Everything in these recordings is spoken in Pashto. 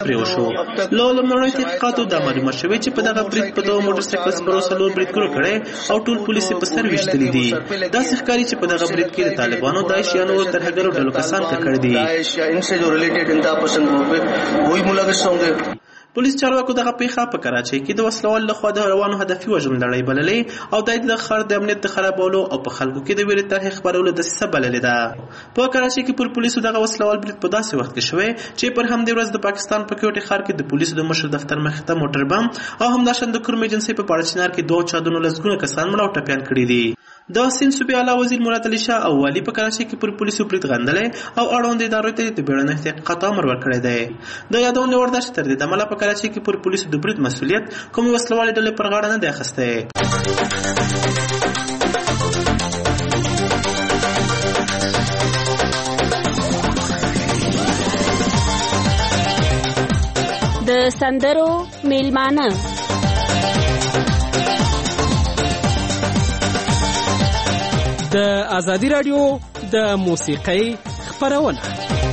پرې وشو. له لومړنیو تحقیقاتو دا معلومه شوې چې په دغه برید په دغه موټر سایکل سپرو 4 بریدګرو کړی او ټول پولیس په سر ویشتلي دي. داسې ښکاري چې په دغه برید کې د طالبانو، داعش یا نورو ترهګرو ډلو کسان ککړ دي. پولیس چارواکو دغه پیښه په کراچۍ کې د وسلوال لخوا د روانو هدفي وژنو لړۍ بللې او د ښار د امنیت د خرابولو او په خلکو کې د ویرې طرحې خپرولو دسیسه بللې ده. په کراچۍ کې پر پولیسو دغه وسلوال برید په داسې وخت کې شوی چې پر همدې ورځ د پاکستان په کوټې ښار کې د پولیسو د مشر دفتر مخې ته موټر بم او همداشان د کورم ایجنسۍ په پاړچنار کې 2 چاودنو لسګونه کسان مړه او ټپیان کړي دي. د سیند صوبې اعلی وزیر مراد علي شاه او والي په کراچۍ کې پر پولیسو برید غندلې او اړوند ادارو ته د بیړني تحقیقات امر ورکړی دی. د یادونه وړ ده چې تر دې دمه په کراچۍ کې پر پولیسو د برید مسؤلیت کومې وسلوالې ډلې پر غاړه نه دی اخیستی. د سندرو میلمانه د ازادي رادیو د موسیقۍ خپرونه.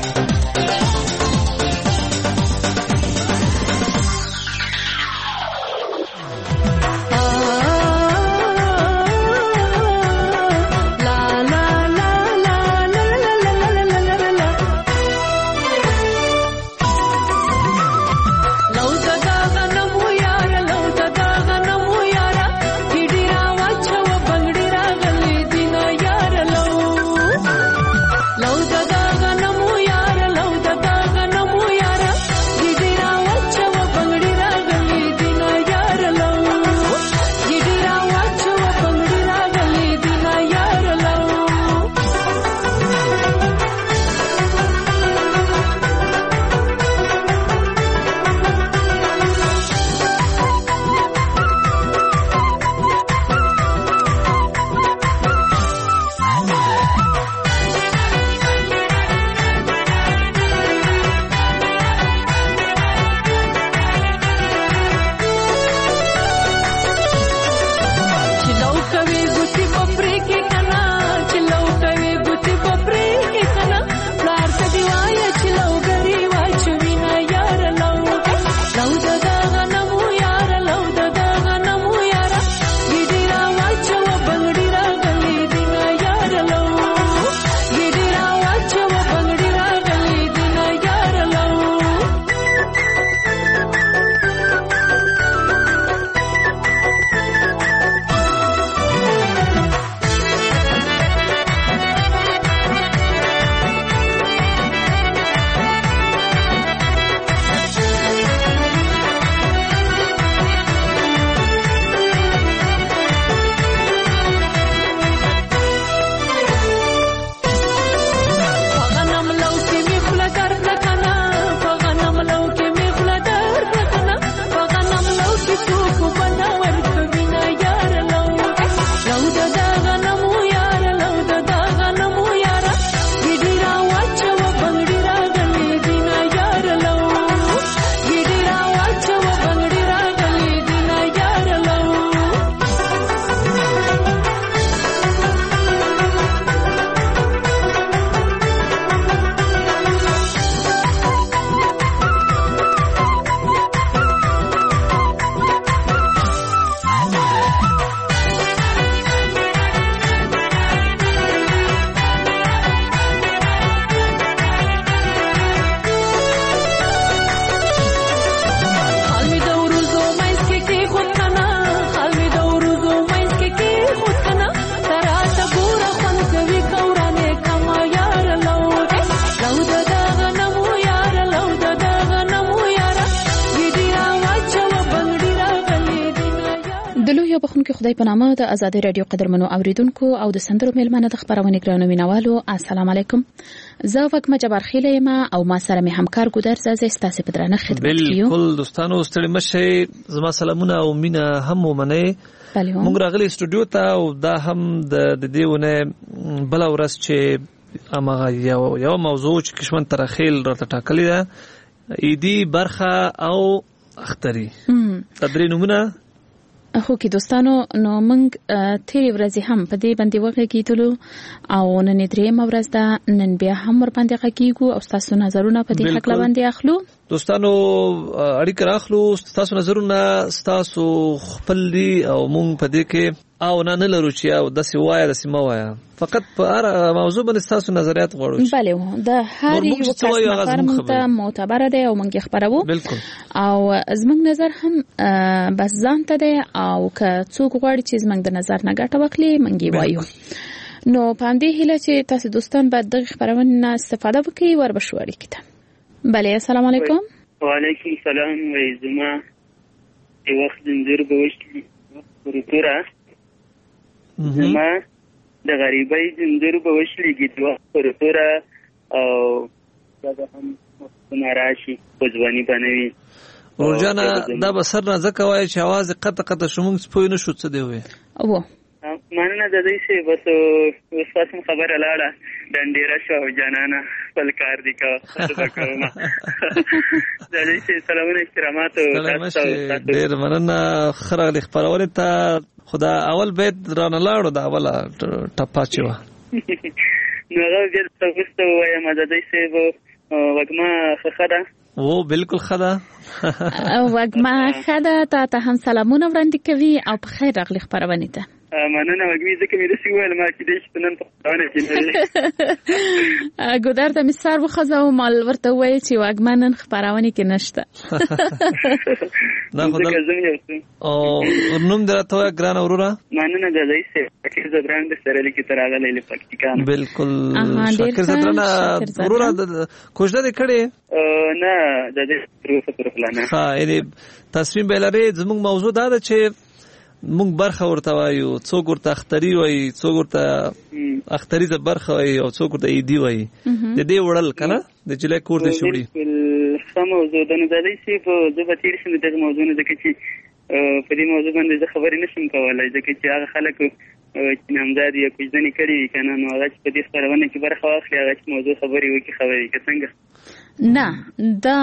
خدای په نامه د ازادي رادیو قدرمنو اوریدونکو او د سندرو میلمانه د خبرونه ګرانو مینوالو السلام علیکم. زه وګم جبار خیله یم او ما سره می همکار ګودر زازه ستاسو په درنه خدمت کیو. بالکل دوستانو ستړي مشه زما سلامونه او مینا هم ومنه. موږ راغلي استودیو ته او دا هم د دېونه بل ورځ چې امغه یو موضوع چې کشمن ترخیل راته ټاکلې ده ایدی برخه او اختری تدری نمونه خو کې دوستانو نو موږ تیرې ورځې هم په دې باندې وغږیدلو او نن درېمه ورځ ده، نن بیا هم ور باندې غږیږو او تاسو نظرونه په دې حق باندې اخلو. دوستانو اړیکه راخلو، تاسو نظرونه تاسو خپل دي او موږ په دې کې او نه لرو چې او د سیوایا د سیموایا، فقط په هر موضوع باندې تاسو نظریات غواړو. بله د هر یو کس نظر موږ ته معتبر دی او موږ خبرو. بالکل. او زموږ نظر هم بس ځان ته دی او که څوک غواړي چې زموږ د نظر نه ګټه واخلي موږ یې وایو. نو په همدې هیله چې تاسو دوستان باید دغه خبرونه نه استفاده وکړي وربشو اړیکې ته. بله السلام علیکم. وعلیکم السلام. وای زما د وخت زنجیر به وشي ورتوره زما د غریبۍ زنجیر به وشلېږي د وخت ورتوره او دا هم ناراشي په ځواني باندې ورجانه دا به سر نه ځکه وایي چې اواز قطع قطع شمونږ سپوی نه شو څه دی وی او مننه د دې څه بس اوس تاسو خبره لاړه ډنډیره شو جانانه خپل کار دی کا وکړم د دې څه سلامونه احترامات تاسو ډېر مننه خره خبرونه ته خدا اول بیت رانه لاړو دا اوله ټپا چوا نو هغه بیا تاسو وایم د دې څه وګما خخره او بالکل خدا وګما خدا ته هم سلامونه وړاندې کوي او په خیر راغلی خبرونه ته. مننه وګمی ځکه مې د سیوال ما کې د شپنن په ځانه کې ګودر د مسار وخزه او مال ورته وایي چې وګمنن خبرونه کې نشته. نه خدای او نوم درته ګران اورورا مننه د دې څه کې زبران د سره لیکي تراغله له پکتیکان. بالکل شکر زدران اورورا کوژده کړي نه د دې پروسه پر پلان ها یعنی تصمیم بلاره زموږ موضوع دا ده چې مونږ برخه ورته وایو، څوک ورته اختری وایي، څوک ورته اختری ته برخه وایي او څوک ورته ایدی وایي. د دې وړل کنه د جلې کور د شوړي سم موضوع د نه دای شي په د بتیر شنو دغه موضوع نه د کې په دې موضوع باندې ځ خبرې نشم کولای ځکه چې هغه خلک چې نامزاد یا کوژدنې کړي کنه نو هغه په دې خبرونه کې برخه واخلي، هغه موضوع خبرې وکړي خبرې کې څنګه نه دا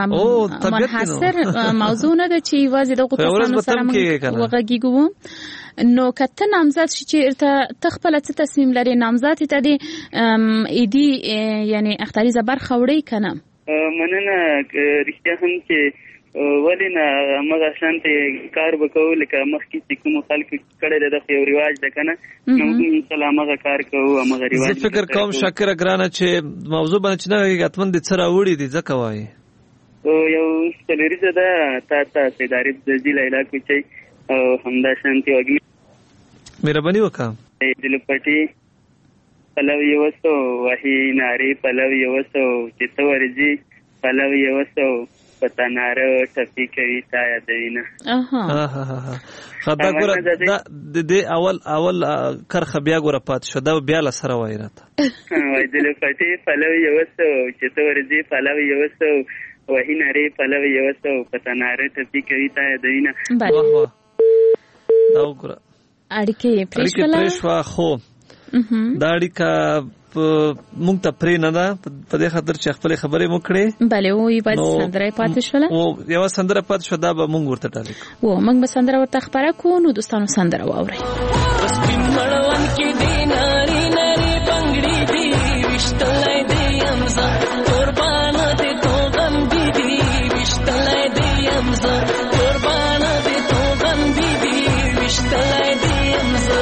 منحصر موضوع نه ده چې یوازې د غوښتنو سره وغږیږو. نو کته نامزد شي چې تخپل څه تصمیم لري نامزد ته دي ایدي یعنی اختیاري زبر خوړی کنه. مننه رښتیا هم چې ولینه مګه شانته کار وکول لکه مخکې چې کوم خلک کړه د یو ریواج ده کنه نو موږ سلامه کار کوو هغه ریواج. زه فکر کوم شاکر ګرانه چې موضوع باندې نه غاتمن د سره وړي دي ځکه وایي یو سلریزه ده تاسو ادارې د ضلع علاقې چې همدا شانتي وګړي مهرباني وکړه دل پټي پلوي وسو وحي ناري پلوي وسو چې تورځي پلوي وسو پتاناره ټپي کوي تا یادوینه. خدا ګره د دې اول کرخه بیا ګره پات شو دا بیا ل سره وای راته وای دل پټي پلوي وسو چې تورځي پلوي وسو وحي ناري پلوي وسو پتاناره ټپي کوي تا یادوینه. واه دا وګره اړیکې پرېښوا خو دا اړیکه مونږ ته پرې نه ده په دې خاطر چې خپل خبرې مو کړې. بله وې په سندره پاتې شوله او یو سندره پاتې شو دا به مونږ ورته ټالیک و مونږ به سندره ورته خبره کوو. نو دوستانو سندره واورئ. سپین مړوند کې دی ناري ناري بنگړي دی وشتلای دی امزا قربان دې تو غم دی وشتلای دی امزا قربان دې تو غم دی وشتلای دی امزا.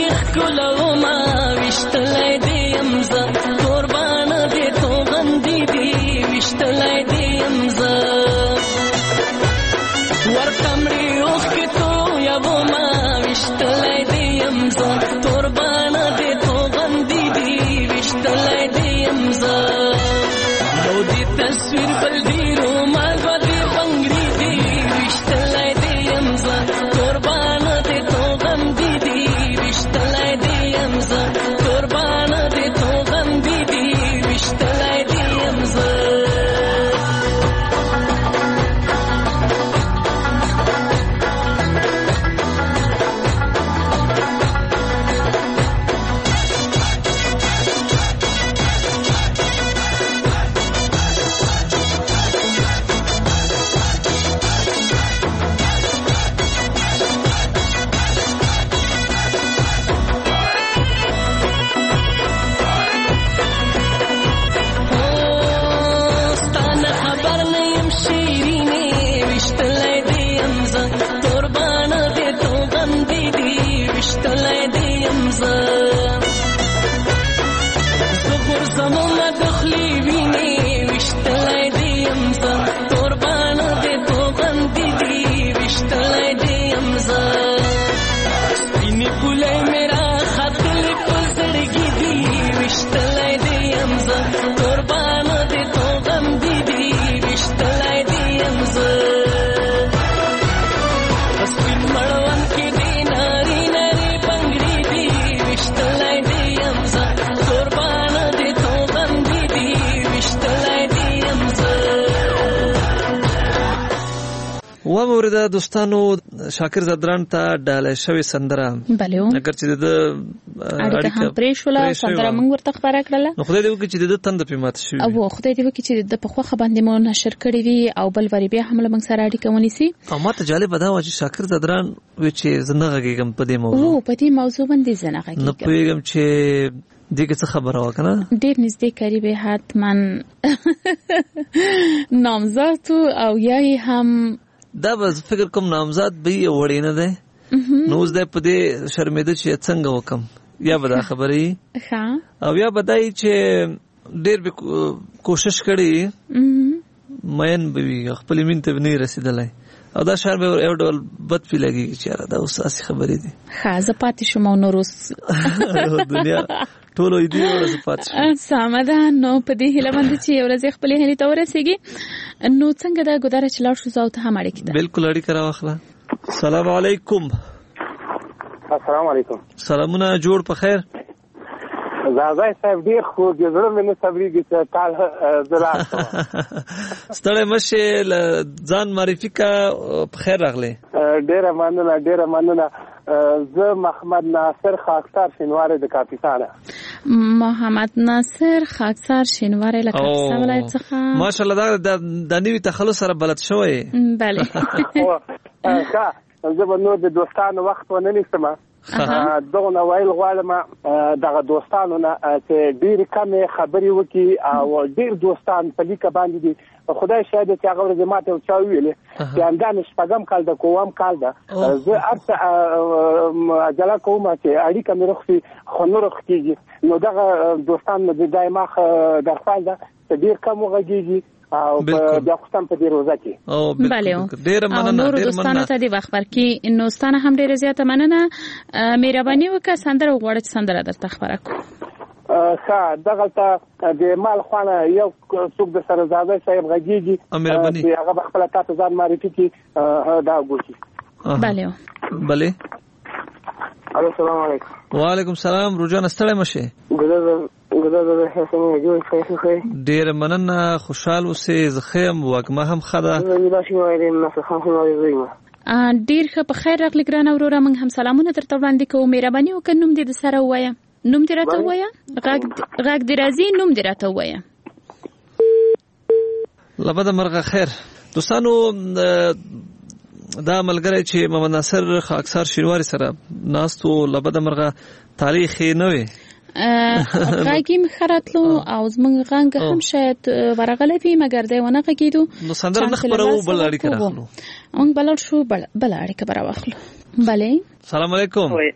ښکلو ما وشتلی دی یم زه قربانه دې توغن دیدي وشتلی دی یم زه ورکمړي اوښکې تویوو ما وشتلی دی یم زه قربانه دې توغن دیدي وشتلی دی یم زه یو دې تصویر بل ډېرو مالګو دې بنګړي دي وشتلی دی یم زه قربانه دې توغن دیدي وشتلی دی یم زه قربانه دې توغن دیدي وشتلی دی یم زه ومورده دوستانو شاکر زدران ته ډاله شوی سندره بله اگر چې د اړیکه هم پرې شوله سندره موږ ورته خپاره کړله نو خدای دې وکړي چې د تند پې ماته شوي او خدای دې وکړي چې د په خوښه باندې مو نشر کړي وي او بل وری بیا هم له موږ سره اړیکه ونیسي او ماته جالبه دا وه چې شاکر زدران وی چې زه نه غږېږم په دې موضوع په دې موضوع باندې زه نه غږېږم نه پوهېږم چې دې کې څه خبره وه که نه ډېر نږدې قریب حتما نامزاد او یا هم دا به فکر کوم نامزاد به یې وړې نه دی نو اوس دی په دې شرمېده چې څنګه وکم یا به دا خبره وي او یا به دا چې ډېر به کوشش کړی مین به وي خپلې مینې ته به نه رسېدلی او دا شان به یو ډول بد پې لګېږي چې یاره دا اوس داسې خبرې دي ښه زه پاتې شوم او نور اوس دنیا ټولو دې ورځ پاتې شوم سمه ده نو په دې هیله باندې چې یو ورځ خپلې هیلې ته ورسېږي نو څنګه دا ګودره چې لاړ شو زه او ته هم اړیکې ده بالکل اړیکه راواخله السلام علیکم السلام علیکم سلامونه جوړ په خیر زازای صاحب ډیر خو د زړه مې نه صبرېږي چې کال زه لاړ شم ستړی مشې ځان معرفي کا په خیر راغلی ډېره مننه زه محمد ناصر خاکسار شینواری د کاپیسانه محمد ناصر خاکسار شینواری له کاپیسا ولایت څخه ماشاءالله دا د نوي تخلص سره بلد شوی بله ښه زه به نور د دوستانو وخت ونه نیسم دغه ویل غواړم دغه دوستانو نه چې ډېرې کمې خبرې وکړي او ډېر دوستان په لیکه باندې دي خدای شاید چې هغه ورځ ماته یو چا وویلې چې همدا مې شپږم کال ده کوم کال ده زه هر څه عجله کوم چې اړیکه مې روغ شي خو نه روغ کېږي نو دغه دوستان مې دایما درخواست ده چې ډېر کم وغږېږي او بیا خو په دې روزه کې بله او نور دوستانو ته دې وخت ورکړي نو ستانه هم ډېره زیاته مننه مهرباني وکړه سندره وغواړه چې سندره درته خپره کړو ښه دغلته د مال خوانه یو څوک د سره زاده صاحب غږېږي چې هغه به خپله تا ته ځان معرفي کړي دا وګوري بله الو السلام علیکم وعلیکم السلام روجان ستړی مشې ډېره مننه خوشحال اوسې زه ښه یم وږمه هم ښه ده ډېر ښه په خیر راغلې ګرانه وروره موږ هم سلامونه درته وړاندې کوو مهرباني وکړه نوم دې د سره ووایه نوم دې راته ووایه غږ دې راځي نوم دې راته ووایه لبده مرغه خیر دوستانو دا ملګری چې محمد ناصر خاکسار شینواری سره ناست و لبده مرغه تاریخ یې نه وی غږ یې ښه راتلو او زموږ غږ هم شاید ورغلی وي مګر دی ونه غږېدو نو سندره نه خپروو بل اړیکه راخلو موږ بل شو بل اړیکه به راواخلو بله سلام علیکم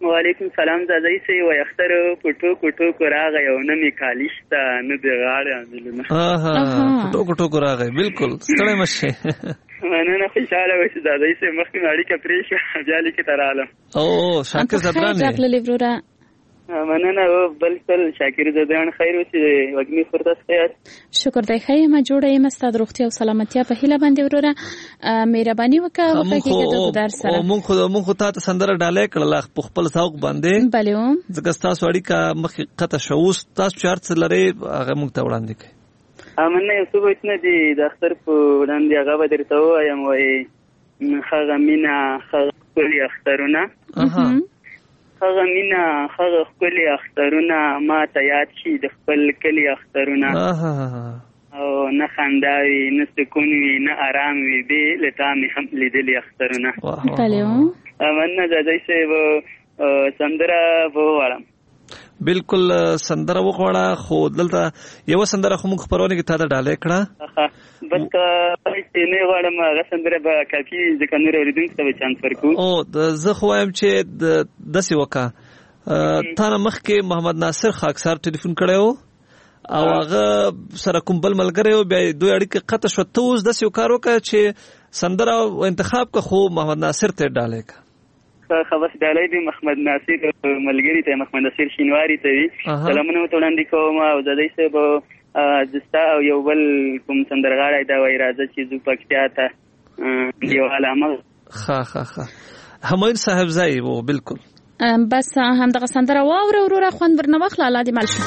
وعلیکم سلام دادای سي و اختر پټو راغی او نه می کالیشتا نه د غاړه عاملونه پټو راغی بالکل ستړی مشه مننه خوشاله وې دادای سي مخکې اړیکه پرې شو بیا لیکه تراله او شاکر زدران مننه بلکل شاکر زدران خیر اوسې وګنی فرصت خیر شکر دی خیمه جوړه یم ستاسو روغتیا او سلامتیا په هیله باندې وروره مهرباني وکړه وکړه د در سره مونږ خو ته سندره ډالې کړل په خپل ذوق باندې بله ځکه تاسو اړیکه مخ قطه شوس تاسو چارت لري هغه مونږ ته وړاندې کړئ امنه یو څه وښنه دي د اختر په وړاندې هغه به درته وایم وای هغه مینا خپل اخترونه هغه مینا هغه خپل اخترونه ما ته یاد شي د خپل کلی اخترونه او نه خنداوي نه سکون وي نه آرام وي به لته می هم لیدلې اخترونه بله امنه دای څه سندره وواړم بالکل سندره وغواړه خو دلته یو سندره خو موږ خبرونه کې تا ته ډالې کړه بس نه غواړم هغه سندره به کافي ځکه نور اوریدونکو ته چانس ورکو او زه خو وایم چې داسې وکړه تا نه مخکې محمد ناصر خاکسار ټلیفون کړی و او هغه سره کوم بل ملګری و بیا دوی اړیکې قطع شوه ته اوس داسې یو کار وکړه چې سندره انتخاب که خو محمد ناصر ته ډالې کړه خبر ډالۍ دی محمد ناصر ملګری ته محمد ناصر شینواری ته وی سلامونه وړاندې کوم او د دې څه به دستا او یو بل کوم سندرغاړی دا وای راځي چې زو پکتیا ته یو علامه همایون صاحب زای وو بالکل بس هم دغه سندره واوره وروره خوند ورنه واخله الله دې مل شي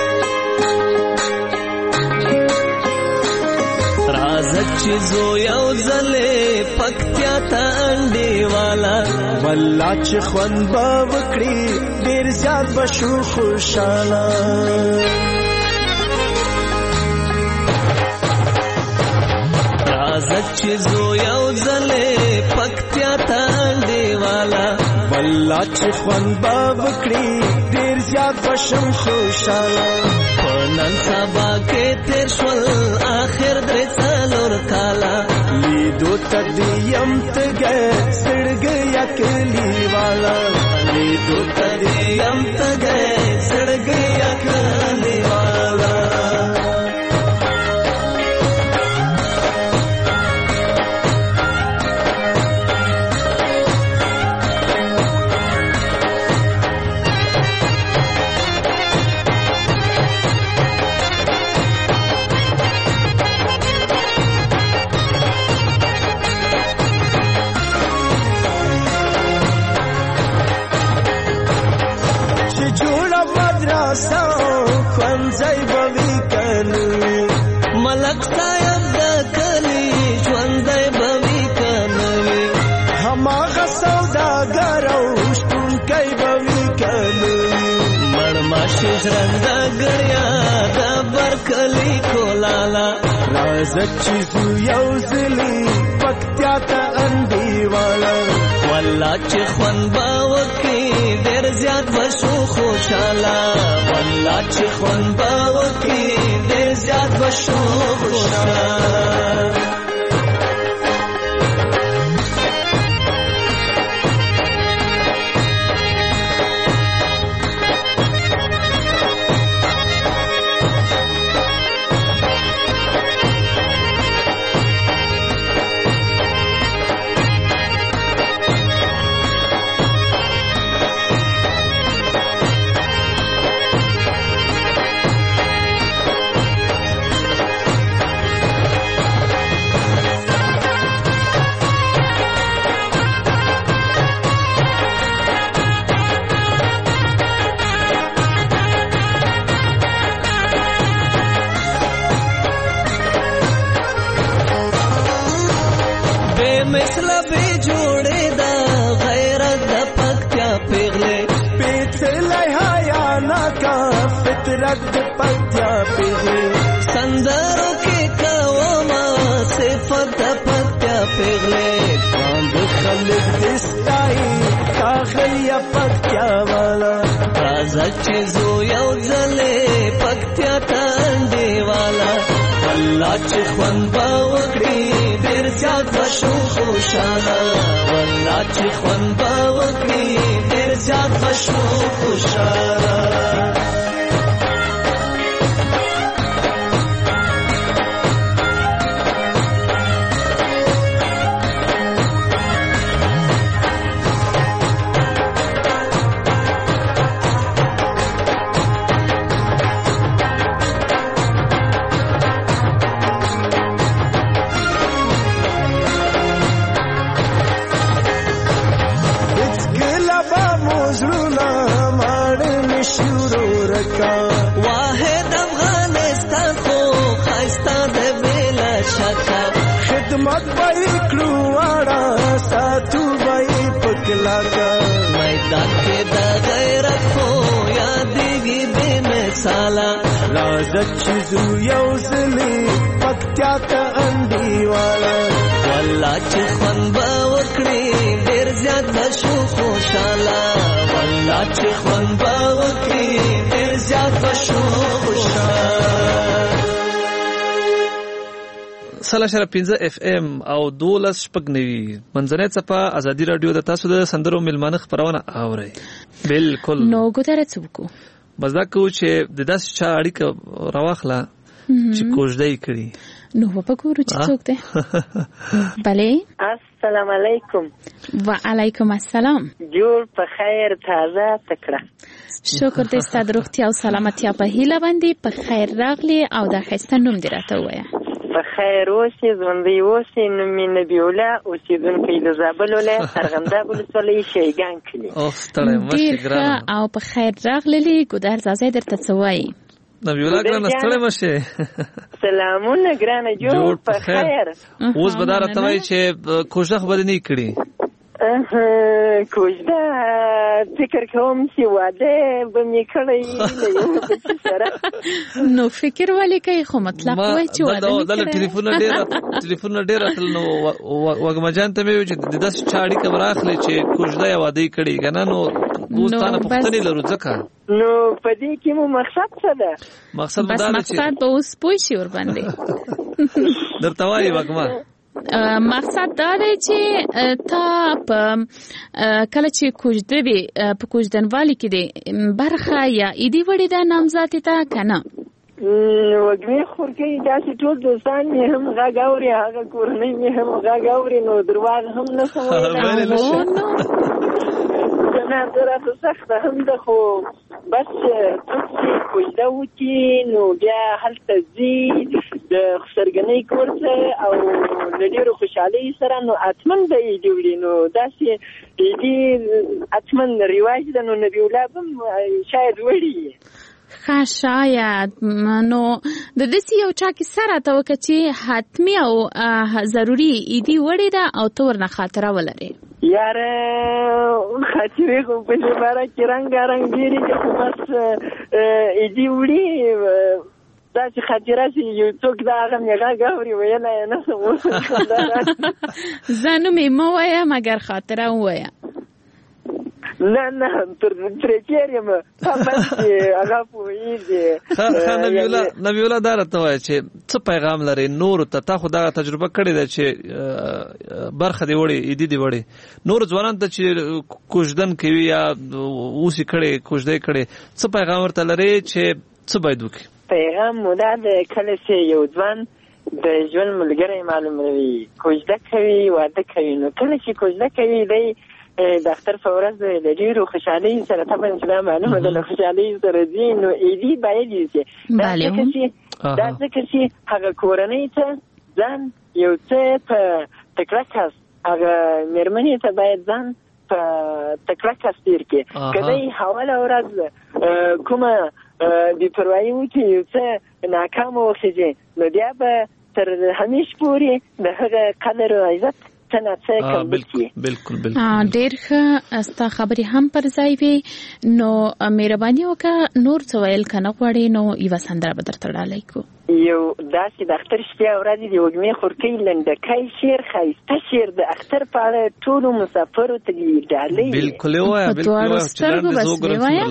رازق چې زو یو ځلې پکتیا ته انډي والا والله چې خوند به وکړي ډېر زیات به شو خوشاله رازق چې زو یو ځلې پکتیا ته انډي والا والله چې خوند به وکړي ډېر زیات به شم خوشاله نن سبا کې تیر شول آخر درې څلور کاله لیدو تدیم تګه سړګ یا کلی والا لیدو تدیم تګه سړګ یا کلی والا ملک صاحب د کلی ژوندی بوي کنوي هماغه سوداګر او شتونکی بوي کنوي مړماشي ژرنده ګړیا د برکلی کولالا رازق چې زو یو ځلې پکتیا ته انډي والا والله چې خوند به وکړي ډېر زیات به شو خوشاله والله چې خوند به وکړي ډېر زیات به شو خوشاله سندرو کې کوما صفت پکتیا پیغله باند خلک دستای کاغلیا پکتیا والا رازق چې زو یو ځلې پکتیا تانډي والا الله چې خوند به وکړي ډېر زیات به شو خوشاله والله چې خوند به وکړي ډېر زیات به بشو خوشحاله واحد افغانستان خو خایستا د بلا شکا خدمت بای کړواړه ساتو بای پکلاکا میدان کې د غیرت خو یادېږي بے مثاله راځه چې زو یو ځلې پکتیا ته انډیواله والله چې خوند به وکړي ډېر زیات بشو خوشحاله والله چې خوند به وکړي ډېر زیات بشو خوشحاله 3.15 FM او 12 شپږنوي منځنۍ څپه ازادي رادیو د تاسو د سندرو ملمانه خبرونه اوري بالکل نو ګوتره څوک بس دا کو چې د داس چا اړیکه راوخله چې کوژدای کړي نو په ګورو چې څوک ده بله السلام علیکم وعلیکم السلام جوړ په خیر تازه تکړه شکر دې ستاسو د روغتیا او سلامتیا په هیله باندې په خیر راغلی او د خسته نوم دې راته وایه په خیر اوسې ژوندی اوسې نوم مې نبی الله اوسېدونکی د زابل ولایت ارغنداب ولسوالۍ شیګان کلي ډېر ښه او په خیر راغللي ګودر زازی درته څه وایي نبی الله ګرانه ستړی مشه سلامونه ګرانه جوړ په خیر اوس به دا راته وایي چې کوژده خو به دې نه کړي کوژده فکر کوم چې واده به مې کړی له یو بچي سره نو فکر ولې کوي خو مطلب وایي چې واده مې کړی ټلیفونونه ډېر راتل نو وږمه جان ته مې وایي چې د داسې چا اړیکه به راخلې چې کوژده یې واده یې کړي که نه نو اوس تا نه پوښتنې لرو ځکه نو په دې کې مو مقصد څه ده مقصد بس مقصد به اوس پوه شي ورباندې درته وایي وږمه مقصد دا دی چې تا په کله چې کوژده وي په کوژدنوالي کې دی برخه یا ایدي وړې ده نامزادې ته که نه وږمې خورکۍ داسې ټول دوستان مې هم غږ اوري هغه کورنۍ مې هم غږ اوري نو درواغ هم نه شم ویلی زه راته سخته هم ده خو بس څوک چې کوژده وکړي نو بیا هلته ځي د خسرګنۍ کور ته او له ډېرو خوشحالۍ سره نو حتما به ایدي وړي نو داسې ایدي حتما رواج ده نو نبي الله به شاید وړي ښه شاید نو د داسې یو چا کیسه راته وکړه چې حتمي او ضروري ایدي وړې ده او ته ورنه خاطره ولرې یاره خاطرې خو په دې باره کې رنګارنګ ډېرې دي خو بس ایدي وړي داسې خاطره چې یو څوک د هغه مې غږ اوري ویلی یې نه شم زه نوم یې مه وایه مګر خاطره ووایه نه ترې چېر یم بس هغه پوهېږي نبي الله دا راته وایه چې څه پیغام لري نورو ته تا خو دغه تجربه کړې ده چې برخه دې وړې ایدي دې وړې نورو ځوانانو ته چې کوژدن کوي یا اوس یې کړې کوژده یې کړې څه پیغام ورته لري چې څه باید وکړي پیغام مو دا ده کله چې یو ځوان د ژوند ملګری معلوموي کوژده کوي واده کوي نو کله چې کوژده کوي دی د اختر په ورځ د ډېرو خوشحالۍ سره طبعا چې دا معلومه ده له خوشحالۍ سره ځي نو ایدي باید یوسي دا ځکه چې هغه کورنۍ ته ځان یو څه په تکړه کس هغه مېرمنې ته باید ځان په تکړه کس تېر کړي که دی حواله ورځ کومه بېپروایي وکړي یو څه ناکامه وخېږي نو بیا به تر همیش پورې د هغه قدر او عزت بالکل ډېر ښه ستا خبرې هم پر ځای وي نو مهرباني وکړه نور څه ویل که نه غواړې نو یوه سندره به درته ډالۍ کړو یو داسې د اختر شپې او ورځې د وږمې خورکۍ لنډکی شعر ښایسته شعر د اختر په اړه ټولو مسافرو ته دې ډالۍ بالکل یې ووایه په دواړو سترګو بس دې وایه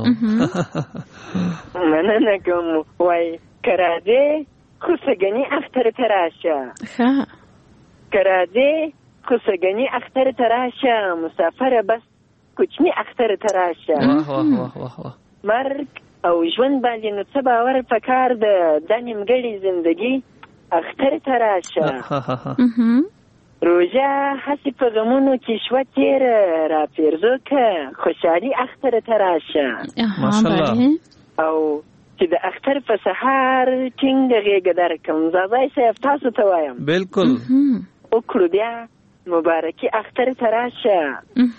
مننه کوم وایي که راځې خو سګني اختر ته راشه ښه که راځې خو سګني اختر ته راشه مسافره بس کوچني اختر ته راشه مرګ او ژوند باندې نو څه باور پکار د نیمګړې زندگی اختر ته راشه روژه هسې په غمونو کې شوه تیر را پیرزو که خوشحالي اختر ته راشه ماشاءالله او چې د اختر په سهار ټینګ غېږه درکم زازای صاحب تاسو ته وایم بالکل وکړو بیا مبارکي اختر ته راشه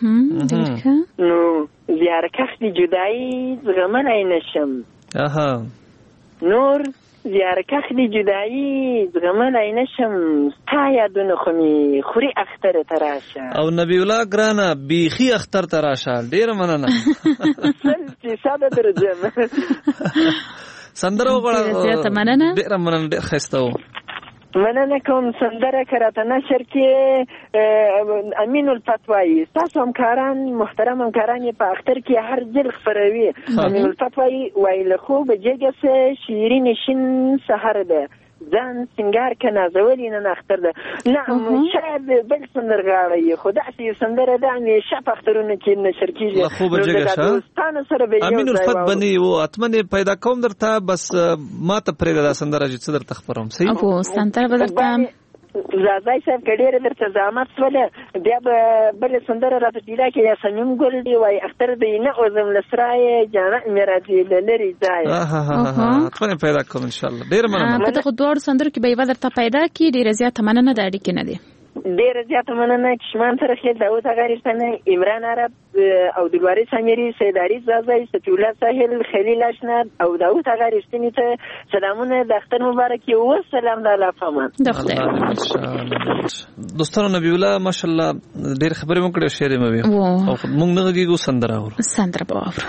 نو زیارکښ د جدایي زغملی نشم نور زیارکښ د جدایي زغملی نشم ستا یادونه خو مې خوري اختر ته راشه او نبی الله ګرانه بیخي اختر ته راشه ډېره مننه 100% درځم سندره وغواړه ډېره مننه ډېر ښایسته و مننه کوم سندره که راته نشر کې امین الفتوایی ستاسو همکاران محترم همکاران یې په اختر کې هر ځل خپروي امین الفتوایی وایي له خوبه جګه سه شیرین شین سحر ده ځان سنگار که نازولی نن اختر ده نه شاید بل سندرغاړی خو داسې سندره ده همیشه په اخترونو کې نشر کېږي له خوبه جګه شه امین الفت بني و اتمنې پیدا کوم درته بس ما ته پرېږده دا سندره چې څه درته خپروم صحیح سندره به درته زازای صاحب که ډېره درته زحمت سوله بیا به بلې سندره راته پیدا کړي یا صمیم ګل دی وایي اختر دی نه اوزم له سرایه جانه مې راځي له لرې ځایه اتمنې پیدا کوم انشاءالله ډېره مننه په دغو دواړو سندرو کې به یوه درته پیدا کړي ډېره زیاته مننه د اړیکې نه دی ډېره زیاته مننه کشمان ترخیل داود اغا رښتنی عمران عرب او دلواري سامیري سیداري زازی ستیولا ساحل خلیل اشناد او داود اغا رښتنی ته سلامونه د اختر مبارک و سلام د الله پامان د خدای دوستانو نبی الله ماشاءالله ډېر خبرې مو کړې شعر مې وي او موږ نه غږیږو سندره اورو سندره به واورو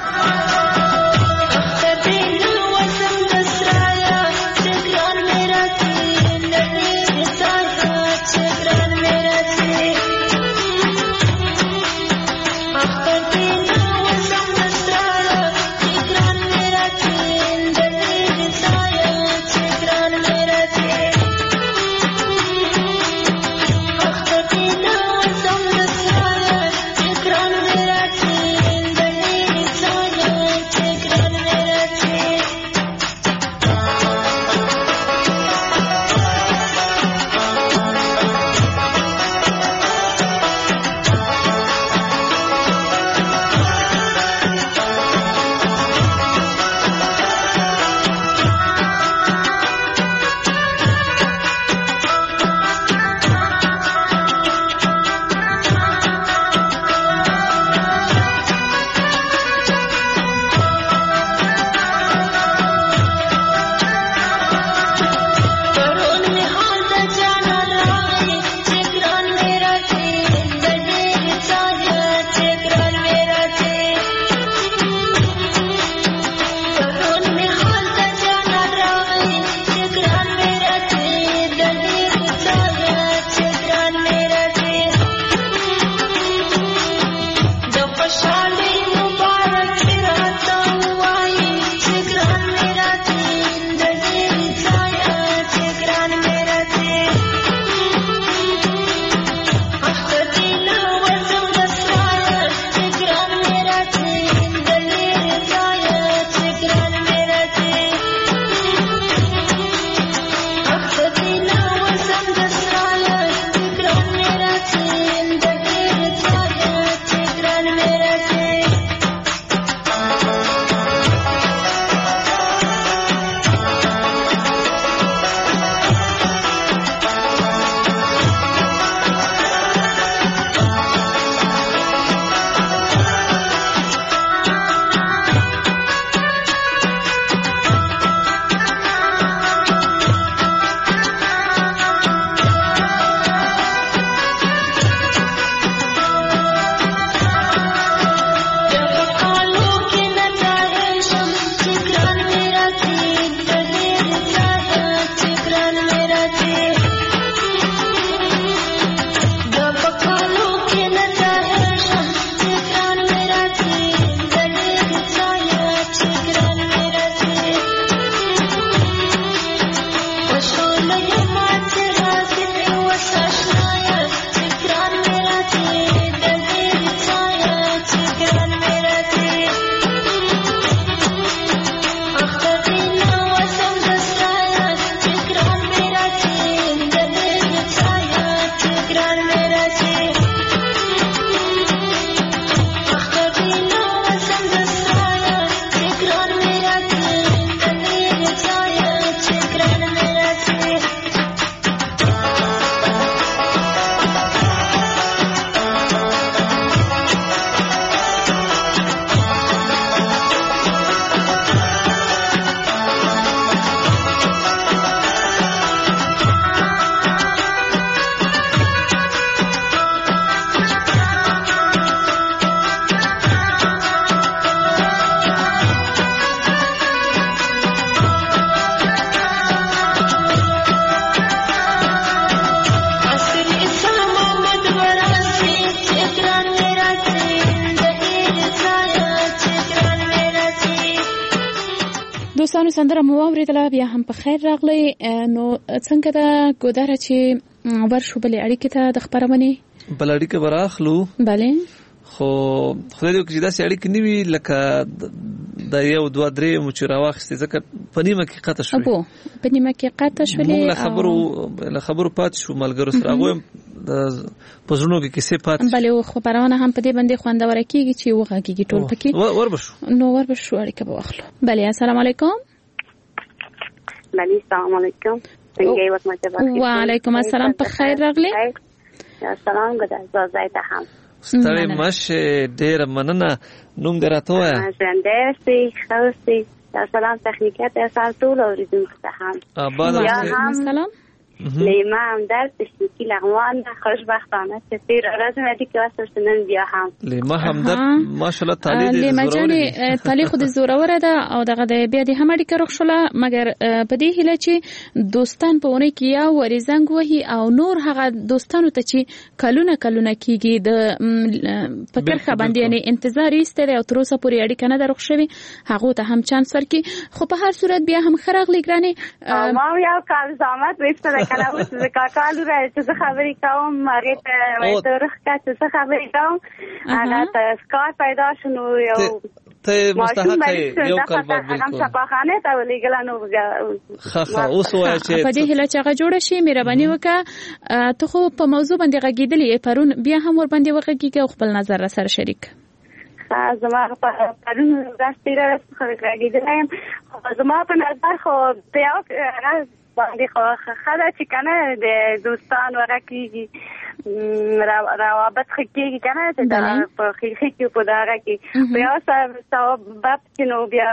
دوستانو سندره مو اوریدله، بیا هم په خیر راغلی. نو څنګه دا ګودره چې ورشو بلې اړیکې ته د خپرونې بل اړیکه براخلو. بله خو خدای دې وکړي چې داسې اړیکې نه وي لکه د یو دوه درې مو چې راواخیستې، ځکه په نیمه کې قطع شولې. په نیمه کې قطع شولې، موږ له خبرو پاتې شو ملګرو سره، هغوی هم په زړونو کې کیسې پاتې شو. بلې خپرونه هم په دې باندې خوندوره کېږي چې وغږېږي ټول پکې. ور به شو اړیکه به واخلو. بلې السلام علیکم. بلې السلام علیکم. څنګه یې وکړم؟ وعلیکم السلام، په خیر راغلی. سلام ګدای زایته هم ستړی مشه، ډېره مننه. نوم دې راته ووایه. ژوندی اوسئ، ښه اوسئ. سلام تخنیکیت احسان ټول اورېدونکو ته هم آباد اوسئ. سلام. لیما همدرد تشنیکی لغمان خوشبختانه چې تیر ورځ مې دې کې واسطه نن بیا هم لیما همدرد ماشاءالله تعالی دې لیما جانې تعالی خو دې زوروره ده او دغه د بیا دې هم اړیکه روښله، مګر په دې هیله چې دوستان په ونه کې یا ورې زنګ وهي او نور هغه دوستانو ته چې کلونه کېږي د فکر خبرې یعنی انتظار ایستل او تر اوسه پورې اړیکه نه ده روښوي، هغه ته هم چانس ورکړي. خو په هر صورت بیا هم خراغلی ګرانې ما یو کال زحمت وېستل کله اوس د کاکالو راځي چې خبرې کوم هغه ته وایي ترخ کا چې خبرې کوم هغه ته سکار پیدا شنو یو ته مستحق یو کال بعد بالکل صفاخانه ته ولېګل نو خخه اوس وایي چې په دې هله چې هغه جوړ شي مهرباني وکړه. ته خو په موضوع باندې غږېدلې پرون، بیا هم ور باندې وغږېږه او خپل نظر سره شریک. زما په پرون راستي راغېدلم، زما په نظر خو بیا باندې خو خاله چې کنه د دوستان ورکیږي روابط خکېږي کنه چې دا په خېخې کې په دغه کې بیا سبب چې نو بیا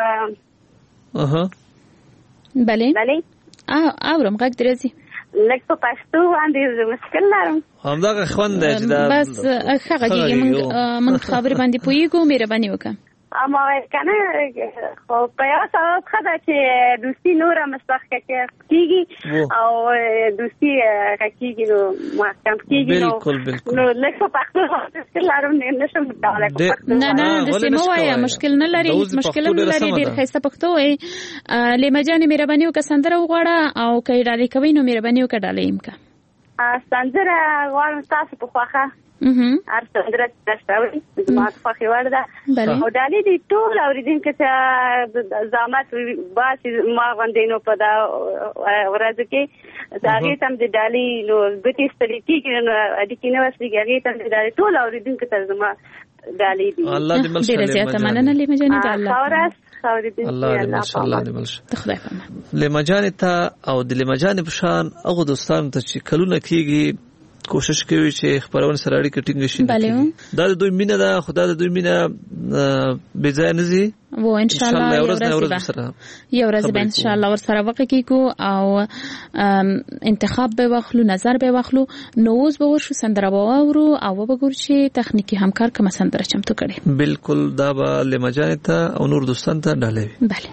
بله اورم غږ درځي لکه په پښتو باندې مشکل لرم. همدغه خوند دی چې دا بس ښه غږېږي، موږ خبرې باندې پوهېږو، مهرباني وکړه. اما کنه خو په یو سبب خدا چې دوستی نوره مستحق کېږي او دوستی کېږي نو محکم کېږي نو لکه پښتو مشکل لرم نشم متعلق نه داسې مه وایه، مشکل نه لري، مشکل نه لري، ډېر ښایسته پښتو وایي. لیما جانې مهرباني وکړه سندره وغواړه او که یې ډالۍ کوئ نو مهرباني وکړه ډالۍ یې وکړه. سندره غواړم ستاسو په خوښه هر سندره تشتوي زما خوښې وړ ده او ډالۍ دې ټول اورېدونکو ته زحمت باسي ما غوندې نو په دا ورځو کې د هغې ته هم د ډالۍ نو ګوتې ستړې کېږي نو اړیکې نه وسلېږي، هغې ته هم د ډالۍ ټول اورېدونکو ته زما ډالۍ دي. ډېره زیاته مننه لیما جانې، د الله الله دې ماشاءالله دې ملشه لیما جانې ته او د لیما جانې په شان هغو دوستانو ته چې کلونه کېږي کوشش کوي چې خبرونه سره اړیکه ټینګ شي. دا د دوی مینه ده، خو دا د دوی مینه بې ځایه نه ځي. و ان شاء الله یو ورځ به ان شاء الله ور سره وکړو او انتخاب به واخلو، نظر به واخلو. نو اوس به ورشو سندره واورو او به ګور چې تخنیکی همکار کوم سندره چمتو کړي. بالکل دا به لیما جانې ته او نور دوستان ته ډالۍ. بله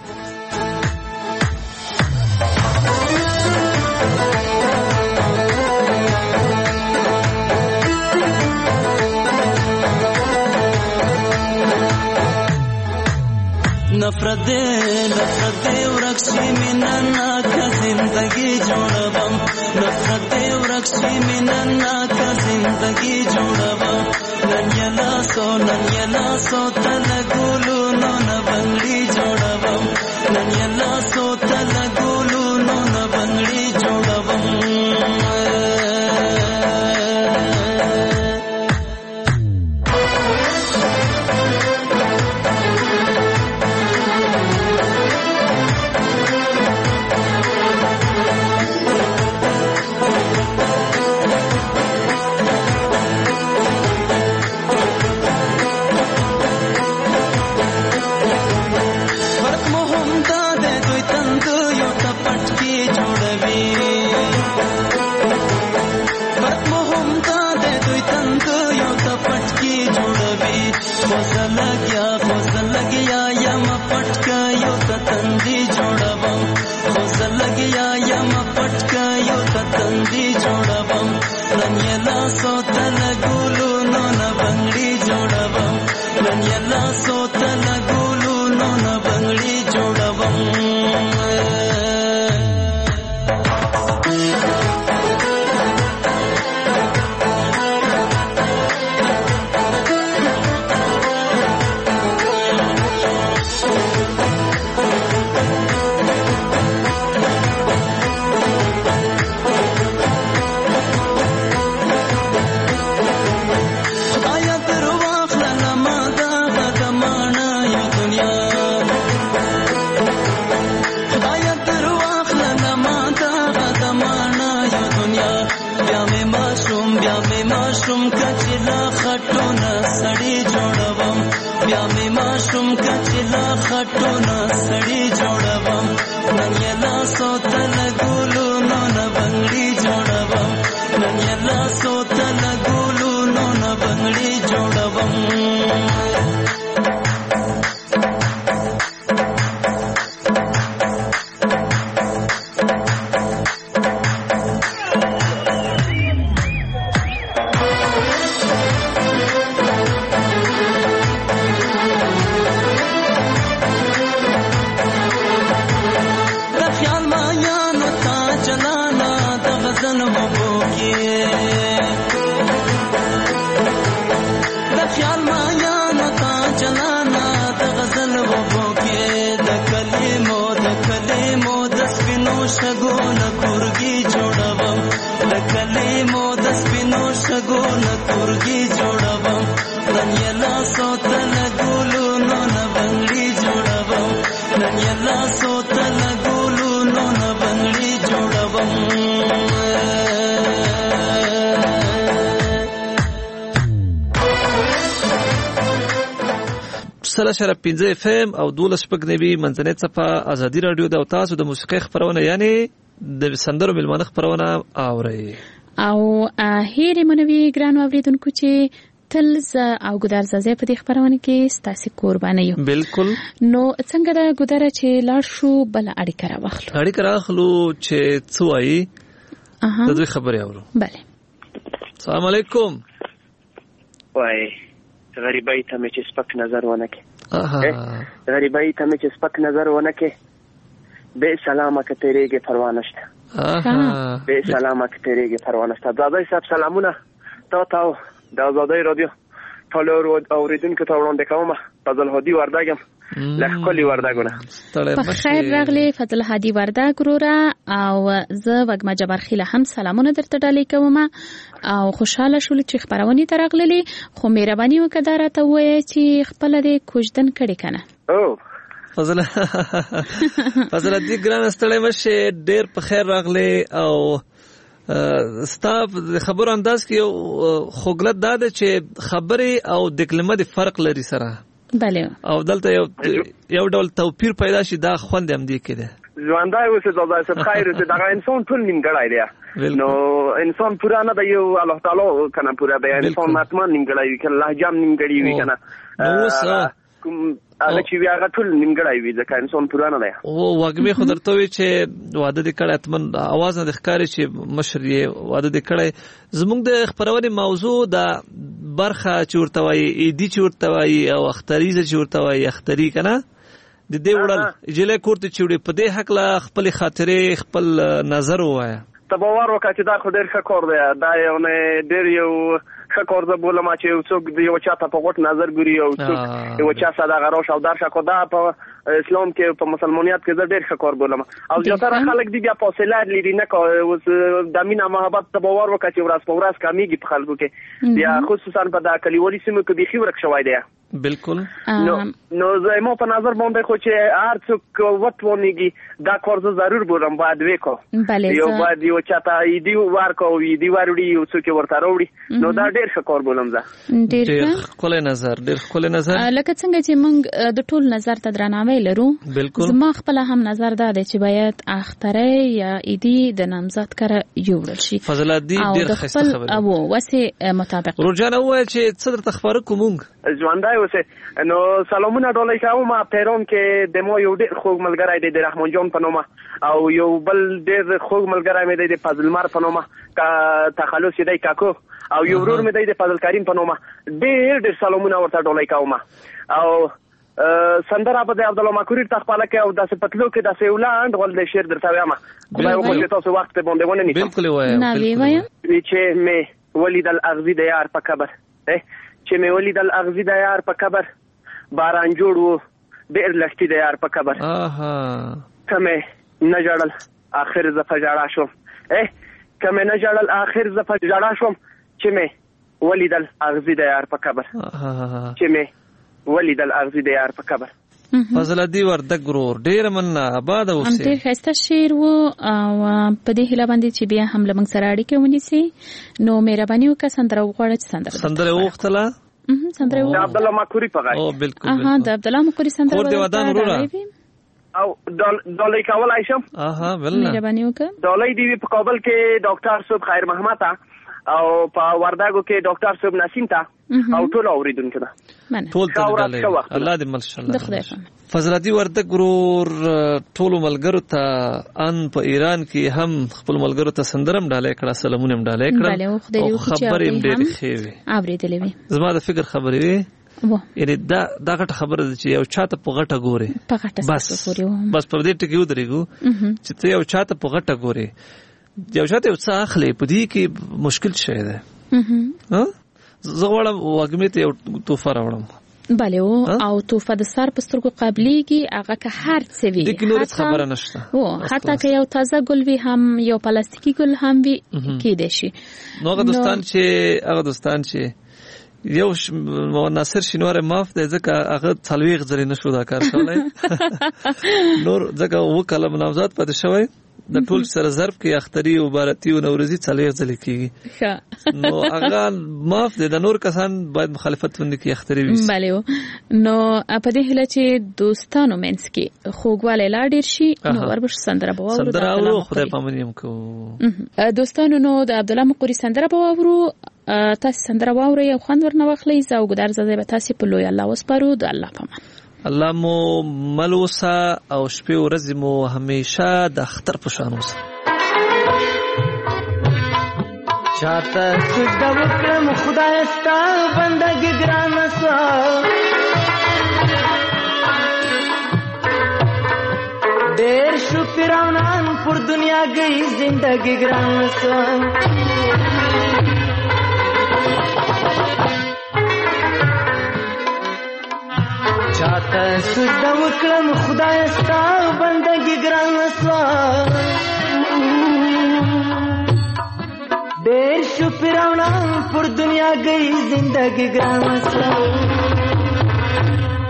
نفرت دے ورکشی مننا کا زندگی جوڑبم، نفرت دے ورکشی مننا کا زندگی جوڑبم. نن یلا سو تلگولو نو نبنگڑی جوڑبم، نن یلا سو تلگولو نو نبنگڑی جوڑبم. خوزل گیا یم پٹکا یو تندی جوڑبم، خوزل گیا یم پٹکا یو تندی جوڑبم. نن یلا سو تلگولو نو نبنگڑی جوڑبم، نن یلا سو تلگولو نو نبنگڑی جوڑبم. یلا خټونه سړی جوړوم نن یلا سوتل ګولو نو نه بنگړي جوړوم نن یلا سوتل ګولو نو نه بنگړي جوړوم شګونه کورګي جوړوم د کلمو د سپینو شګونه کورګي جوړوم نن یلا سوتل ګولو نو نه بنگړي جوړوم نن یلا سوتل ګولو نو نه بنگړي جوړوم سره شرف 15 FM او 12 شپږ نوي منځنۍ صفه ازادي رادیو د تاسو د موسیقي خبرونه یعنی د سندرو ملمانه خبرونه اوري او هیره منوي ګران اوریدونکو چې تل او ګدار زازه په دې خبرونه کې ستاسو قرباني یو بالکل نو څنګه دا ګدار چې لاړ شو بل اړیکه راوخلو چې څه وایي د دې خبرې اورو bale السلام علیکم وای غریبای ته مې چې سپک نظر ونه کې غریبای ته مې چې سپک نظر ونه کې به سلامه که تیرېږي پروا نشته به سلامه که تیرېږي پروا نشته دادای صاحب سلامونه تاسو د آزادۍ رادیو ټول اوریدونکو ته وړاندې کوم فضل هادي وردګم لکلی وردګونه په خیر راغلی فضل هادي وردګ وروره او زه وګما جبر خیله هم سلامونه درته ډالې کوم او خوشاله شول چې خبرونه ته راغلي خو مهرباني وکړه راته وایي چې خپل دې کوژدن کړي کنه او فضل دې ګران ستړی مشه ډېر په خیر راغلی او ستاف خبر انداز کې خوګلت داده چې خبرې او د کلمې د فرق لري سره بله او دلته یو ډول توپیر پیدا شي دا خوند هم دی کېده ژوندای اوسه دا څه خیر ته دا انسان ټول نیمګړی دی نو انسان پورا نه دی یو الله تعالی کنه پورا دی انسان ماتمان نیمګړی وي کنه لهجام نیمګړی وي کنه هغه چې بیا هغه ټول نیمګړی وي ځکه انسان پورا نه دی او وګمه خو درته وی چې واده دې کړه اتمن आवाज نه ښکاری چې مشر یې واده دې کړه زموږ د خبرونه موضوع دا برخه چې ورته وایي ایدی چې ورته وایي او اختریزه چې ورته وایي اختری کنه د دې وړل اجله کوړه چې وړي په دې حق لا خپل خاطرې خپل نظر وایا تبوار وکړه چې دا خو ډېر ښه کار دی دا یو نه ډېر یو ښه کار زه بولم چې یو څوک د یو چا ته په غوټ نظر ګوري او څوک یو چا سره غراش او درشه کو دا په اسلام کې په مسلمانیت کې زه ډېر ښه کار بولم او زیاتره خلک دی بیا فاصله لري نه اوس د مینا محبت تبوار وکړه چې ورځ په ورځ کمیږي په خلکو کې بیا خصوصا په دا کلیوالي سیمو کې بيخي ورک شوی دی بالکل نو زمو په نظر باندې خو چې هر څوک وټونیږي دا کار زه ضرور بولم باید وکړو یو باید یو چاته ایدی ورکو ایدی وروړي یو څوک ورته وروړي نو دا ډېر ښه کار بولم زه ډېر خپل نظر لکه څنګه چې موږ د ټول نظر ته درناوی لرو بالکل زما خپل هم نظر دا دی چې باید اختره یا ایدی د نامزد کړه یوړل شي فضل دی ډېر ښه خبره او وسه مطابق روزانه وای چې څه درته خبره کوم ژوندای اوسه نو سلامونه ډالۍ کوم پیرون کې د مو یو ډېر خوږ ملګری دی د رحمان جان په نوم او یو بل ډېر خوږ ملګری مې دی د فضل مر په نوم کا تخلص دی کاکو او یو ورور مې دی د فضل کریم په نوم ډېر سلامونه ورته ډالۍ کوم او سندره په د عبد الله مکوری تخپاله کې او د سپتلو کې د سیولاند ول د شعر درته وایم خدای وکړي تاسو وخت ته باندې ونه نیسم بالکل وایم چې مې ولید الاغزی د یار په قبر چې مې ولید الاغزی د یار په قبر باران جوړ وو ډېر لښتي د یار په قبر کمه نه جړل اخر زفه جړا شوم کمه نه جړل اخر زفه جړا شوم چې مې ولید الاغزی د یار په قبر چې مې ولید الاغزی د یار په قبر فضل دی وردګ ورور ډېر مننه آباد اوسه ډېر ښایسته شعر وو او په دې هیله باندې چې بیا هم لمنګ سره اړیکه ونیسي نو مهرباني وکړه سندره وغواړه چې سندره وختله سندره د عبد الله مکوري په غږ او بالکل د عبد الله مکوري سندره ور دی ودان وروره او دولای کولای شم بل مهرباني وکړه. دولای دی په کابل کې ډاکټر صاحب خیر محمد او په وردګو کې ډاکټر صاحب نسیم ته او ټول اوریدونکو ته ټول ته الله دې ماشاءالله فضلاتي وردګ ورور ټول ملګرو ته ان په ایران کې هم خپل ملګرو ته سندرم ډالې کړه سلامونه ډالې کړه او خبرې ډېرې ښې وي اوریدلې وي زما د فکر خبرې وي یعنی دا غټه خبره ده چې یو چاته په غټه ګوري بس په دې ټکی ودرېګو چې ته یو چاته په غټه ګوري یو چاته یو څه اخلي په دې کې مشکل شي ده زه غواړم وګمې ته یو توفه راوړم بله او توفه د سر په سترګو قبليږي هغه که هر څه وي د کینور خبره نشته حتی که یو تازه ګل وي هم یو پلاستیکي ګل هم وي کېدای شي نو هغه دوستان چې یو ناصر شینوار معاف دی ځکه هغه څلويغ ځلې نشو دا کار کولای نور ځکه و کلم نامزاد پاتې شوی د ټول سره ظرف کې اختری او بارتی او نوروزی څلويغ ځلې کیږي نو هغه معاف دی د نور کسان باید مخالفت وند کی اختری وي بله نو په دې هله چې دوستانو منځ کې خوګواله لا ډیر شي نو وربش سندره بواورو خدای پامنیم کو دوستانو نو د عبد الله مقری سندره بواورو تاسو سندره واورئ او خوند ورنه واخلئ زه او ګدار زده به تاسو په لوی الله وسپارو د الله پامان الله مو ملوسا او شپې ورځې مو همیشه د اختر په شان اوسه چاته سجده وکړم خدای ستا بندګي ګرانه سوه ډېر شو پیرانان پر دنیا گئی زندګي ګرانه سوه چاته سجده وکړم خدای ستا بندګي ګرانه سوه ډېر شو پیرانان پر دنیا گئی زندګي ګرانه سوه